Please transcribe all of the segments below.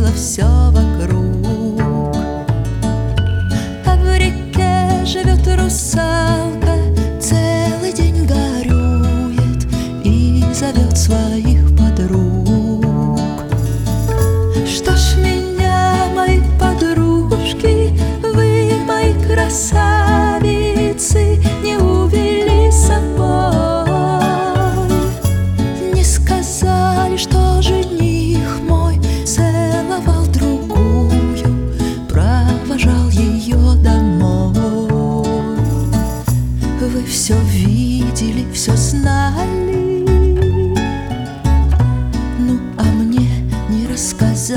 увидела все вокруг. А в реке живет русалка, целый день горюет и зовет своих подруг. Что ж меня, мои подружки, вы, мои красавицы, не увели с собой? Не сказали, что жених мой целовал другую, провожал ее домой. Вы все видели, все знали, ну а мне не рассказали.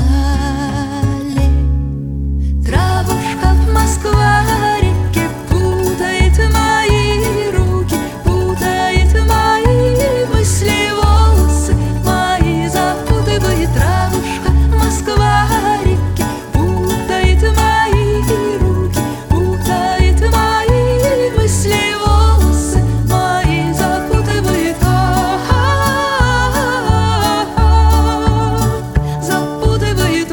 Травушка в Москва-реке путает мои руки, путает мои мысли, волосы мои запутывает. Травушка в Москва-реке путает мои руки, путает мои мысли, волосы мои запутывает. Запутывает.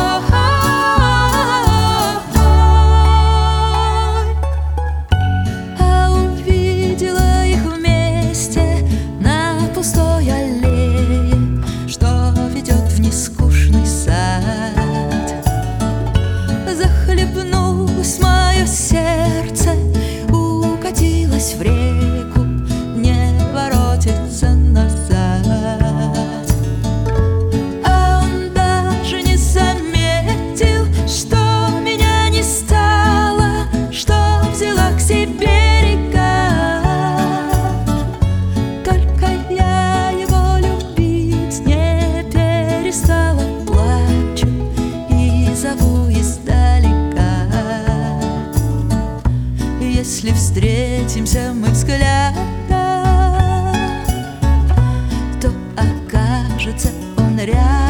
А увидела их вместе на пустой аллее, что ведет в нескучный сад. Захлебнулось мое сердце, укатилось в реку, не воротится назад. А он даже не заметил, что меня не стало, что взяла к себе река. Только я его любить не перестала, плачу и зову издалека. Если встретимся мы взглядом, то окажется он рядом.